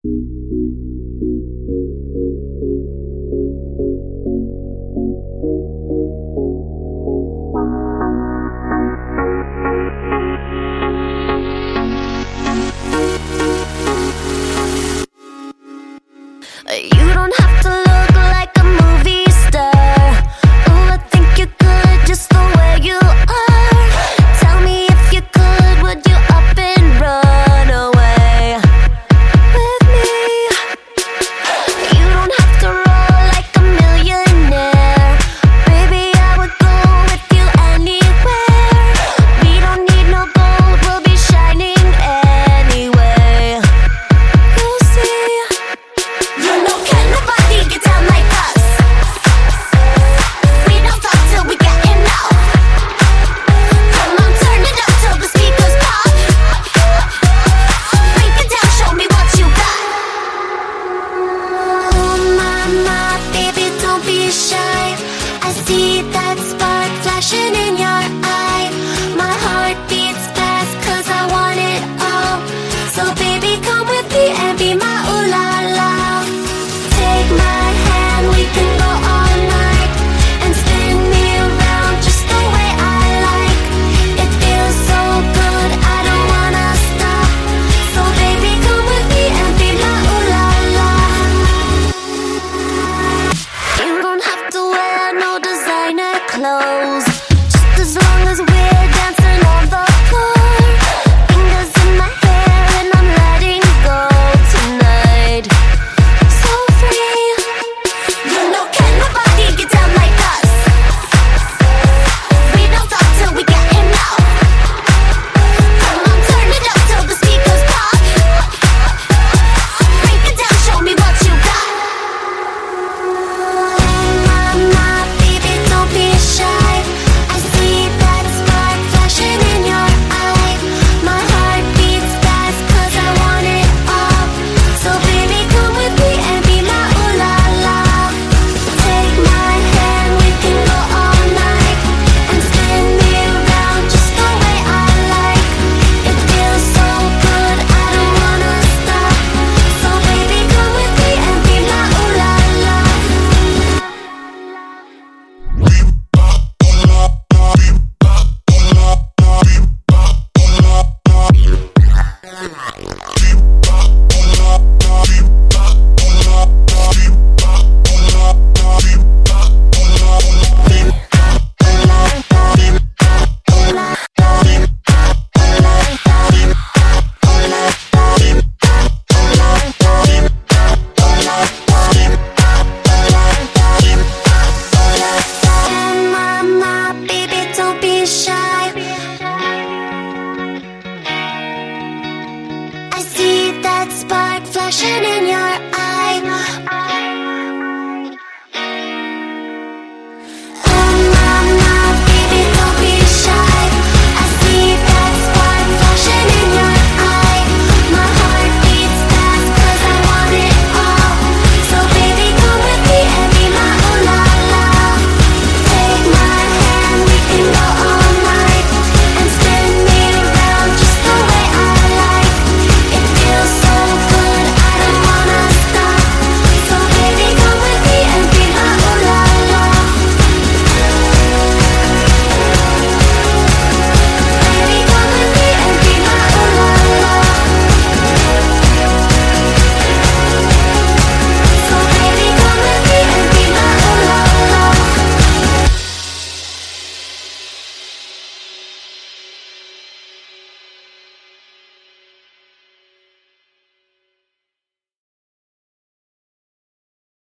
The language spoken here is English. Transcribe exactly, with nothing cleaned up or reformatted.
You don't have to look like a movie star. Ooh, I think you're good just the way you are. Tell me if you could, would you up and run away with me? You don't have to roll like a millionaire. Baby, I would go with you anywhere. We don't need no gold, we'll be shining anyway. You'll see. You know, can't nobody get down like us. We don't talk till we get enough. Come on, turn it up till the speakers pop. Break it down, show me what you got. Oh my, my, baby, don't be shy. I see that spark flashing in your eye. My heart beats fast cause I want it all. So baby, come with me and be my ooh la la. Take my hand, we can go all night and spin me around just the way I like. It feels so good, I don't wanna stop. So baby, come with me and be my ooh la la. You don't have to wear no designer clothes, just as long as we're dancing on the floor. Fingers in my hair and I'm letting go tonight. So free. You know, can't nobody get down like us. We don't talk till we get enough. Come on, turn it up till the speakers pop. Break it down, show me what you got. Oh my, my, baby, don't be shy. I see that spark flashing in your eye. My heart beats fast cause I want it all. So baby, come with me and be my ooh la la. Take my hand, we can go all night and spin me around just the way I like. It feels so good, I don't wanna stop. So baby, come with me and be my ooh la la. And my, my, baby, don't be shy. I see that spark flashing in your